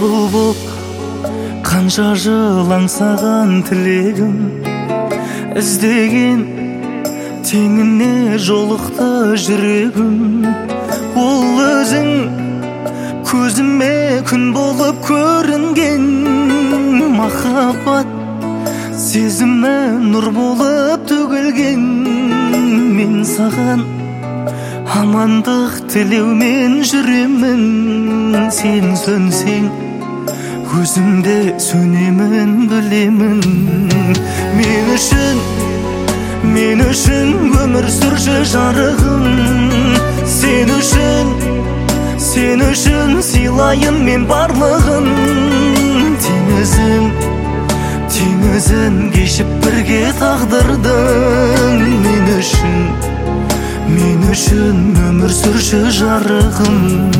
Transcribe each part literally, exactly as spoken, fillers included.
бұлбұл қанша жыл аңсаған тілегім, іздеген теңіне жолықты жүрегім. Ол өзің көзіме күн болып көрінген, махаббат сезімі нұр болып төгілген. Мен саған амандық тілеумен жүремін, сен сөнсең өзімде сөнемін білемін. Мен үшін, мен үшін өмір сүрші жарығым, сен үшін, сен үшін сыйлайын мен барлығын. Теңізін, теңізін кешіп бірге тағдырдың. Мен үшін, мен үшін өмір сүрші жарығым.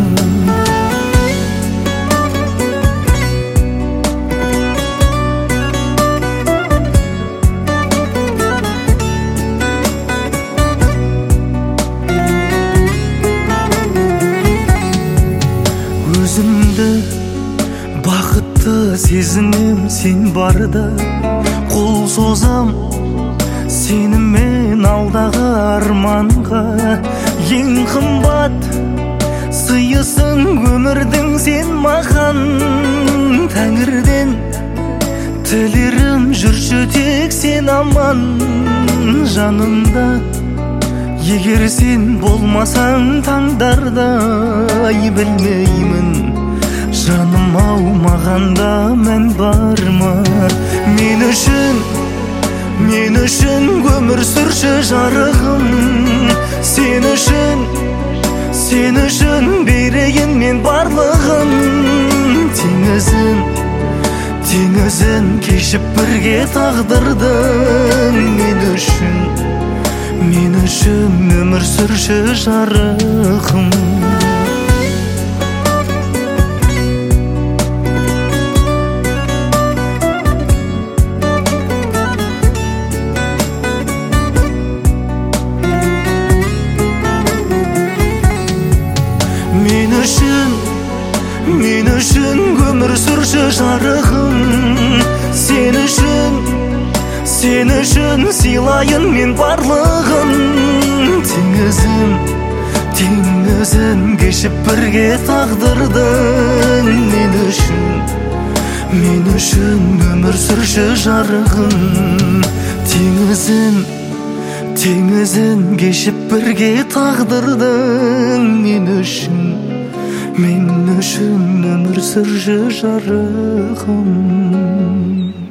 Өзімді бақытты сезінем, сен барда қол созам сенімен алдағы арманға. Ең қымбат сыйысың өмірдің сен маған, тәңірден тілерім жүрші тек сен аман жанымда. Егер сен болмасаң таңдарда, білмеймін жаным ау мағанда мән бар ма. Мен үшін, мен үшін өмір сүрші жарығым, сен үшін, сен үшін берейін мен барлығын. Теңізін, теңізін кешіп бірге тағдырдың. Мен үшін, мен үшін өмір сүрші жарығым. Мен үшін, мен үшін өмір сүрші жарығым, сен үшін, сен үшін сыйлайын мен барлығын. Теңізін, теңізін кешіп бірге тағдырдың. Мен үшін, мен үшін өмір сүрші жарығым. Теңізін, теңізін кешіп бірге тағдырдың. Мен үшін, мен үшін өмір сүрші жарығым.